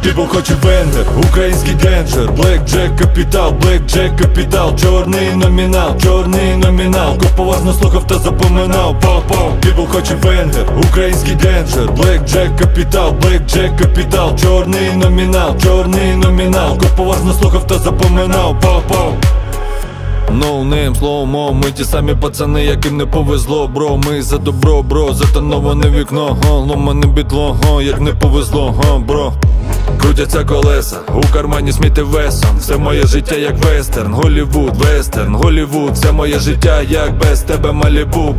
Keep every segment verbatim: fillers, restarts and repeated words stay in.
Піпл хоче венгер, український денджер. Блек Джек капітал, Блек Джек капітал. Чорний номінал, чорний номінал. Ко поважно слухав та запоминав. Пау-пау. Піпл хоче венгер, український денджер. Блек Джек капітал, Блек Джек капітал. Чорний номінал, чорний номінал. Ко поважно слухав та запоминав. Пау-пау. No name, slow-mo, ми ті самі пацани, яким не повезло, бро. Ми за добро, бро, затоноване вікно, го, ломане бітло, го, як не повезло, го, бро. Крутяться колеса, у кармані Сміт і Вессон. Все моє життя як вестерн, Голлівуд, вестерн, Голлівуд. Все моє життя як без тебе Малібу.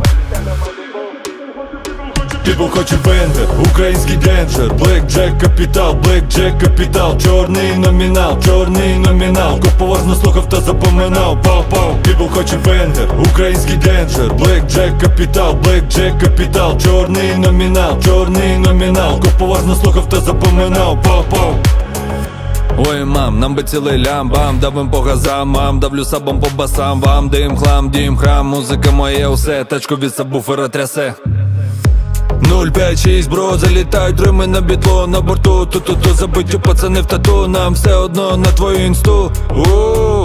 Піпл хоче венгер, український денджер. Блек Джек капітал, Блек Джек капітал. Чорний номінал, чорний номінал. Ко поважно слухав та запоминав. Пау-пау. Піпл хоче венгер, український денджер. Блек Джек капітал, Блек Джек капітал. Чорний номінал, чорний номінал. Ко поважно слухав та запоминав. Пау-пау. Ой, мам, нам би цілий лям-бам. Давим по газам, мам, давлю сабом по басам. Вам дим, хлам, дім, храм. Музика моє усе, тачку від сабвуфера трясе. нуль п'ять шість, бро, залітають рими на бітло. На борту, ту-ту-ту, забиттю пацани в тату. Нам все одно на твою інсту. У-у-у.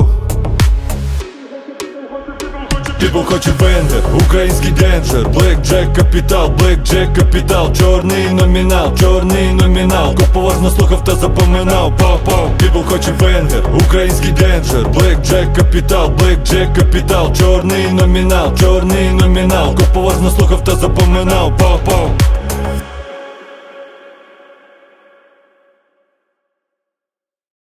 Піпл хоче венгер, український денджер. Блек Джек капітал, Блек Джек капітал. Чорний номінал, чорний номінал. Ко поважно слухав та запоминав. Пау-пау. Піпл хоче венгер, український денджер. Блек Джек капітал, Блек Джек капітал. Чорний номінал, чорний номінал. Ко поважно слухав та запоминав. Пау-пау.